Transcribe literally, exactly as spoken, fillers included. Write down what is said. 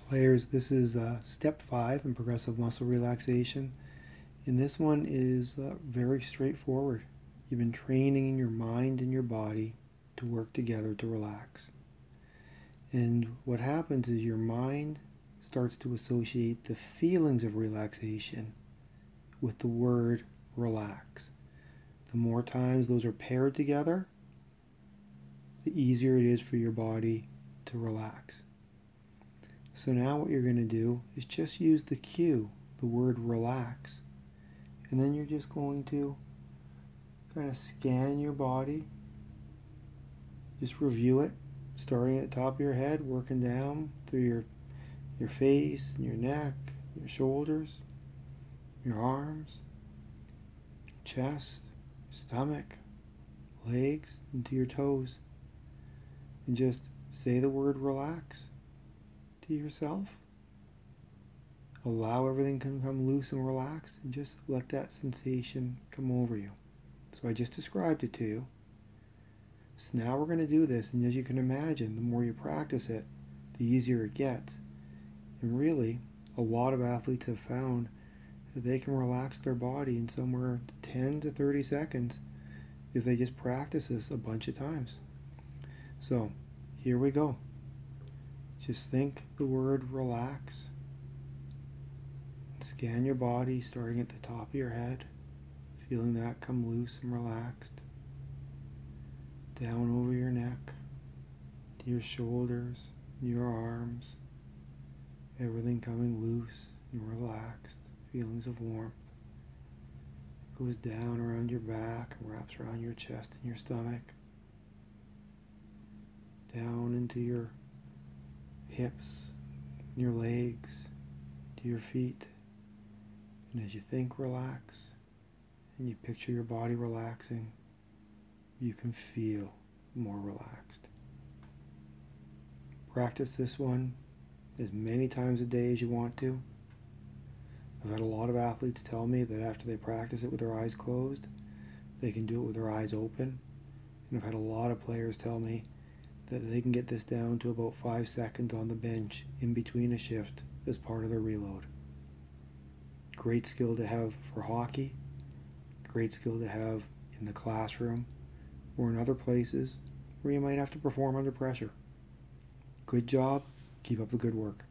Players, this is uh, step five in progressive muscle relaxation. And this one is uh, very straightforward. You've been training your mind and your body to work together to relax. And what happens is your mind starts to associate the feelings of relaxation with the word relax. The more times those are paired together, the easier it is for your body to relax. So now what you're going to do is just use the cue, the word relax, and then you're just going to kind of scan your body, just review it, starting at the top of your head, working down through your your face, and your neck, your shoulders, your arms, chest, stomach, legs, into your toes, and just say the word relax to yourself. Allow everything to come loose and relaxed, and just let that sensation come over you. So I just described it to you. So now we're going to do this, and as you can imagine, the more you practice it, the easier it gets. And really, a lot of athletes have found that they can relax their body in somewhere ten to thirty seconds if they just practice this a bunch of times. So here we go. Just think the word relax. Scan your body starting at the top of your head, feeling that come loose and relaxed. Down over your neck, to your shoulders, your arms, everything coming loose and relaxed, feelings of warmth. It goes down around your back and wraps around your chest and your stomach. Down into your hips, your legs, to your feet. And as you think relax, and you picture your body relaxing, you can feel more relaxed. Practice this one as many times a day as you want to. I've had a lot of athletes tell me that after they practice it with their eyes closed, they can do it with their eyes open. And I've had a lot of players tell me that they can get this down to about five seconds on the bench in between a shift as part of their reload. Great skill to have for hockey, great skill to have in the classroom or in other places where you might have to perform under pressure. Good job. Keep up the good work.